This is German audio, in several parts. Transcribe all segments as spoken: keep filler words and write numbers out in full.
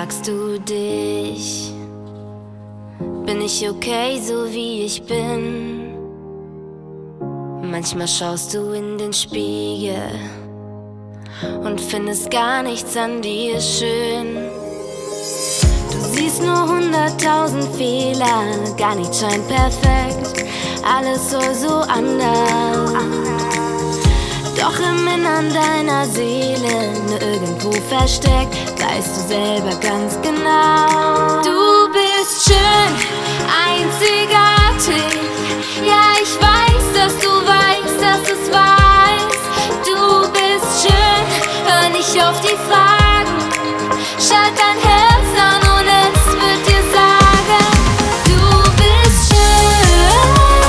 fragst du dich, bin ich okay, so wie ich bin? Manchmal schaust du in den Spiegel und findest gar nichts an dir schön. Du siehst nur hunderttausend Fehler, gar nichts scheint perfekt, alles soll so anders. Doch im Innern deiner Seele, irgendwo versteckt, weißt du selber ganz genau. Du bist schön, einzigartig. Ja, ich weiß, dass du weißt, dass es weiß. Du bist schön, hör nicht auf die Fragen. Schalt dein Herz an und es wird dir sagen, du bist schön.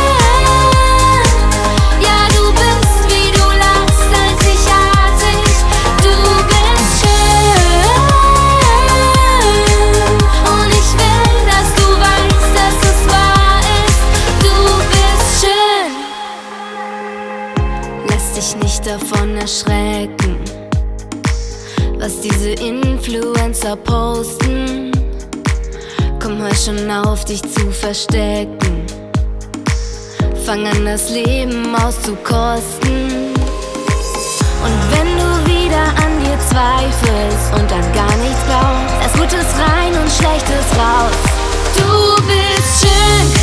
Ja, du bist, wie du lachst, einzigartig. Du bist schön. Und ich will, dass du weißt, dass es wahr ist. Du bist schön. Lass dich nicht davon erschrecken, was diese Influencer posten. Komm, hör schon auf, dich zu verstecken. Fang an, das Leben auszukosten. Und wenn du wieder an dir zweifelst und an gar nichts glaubst, lass Gutes rein und Schlechtes raus. Du bist schön,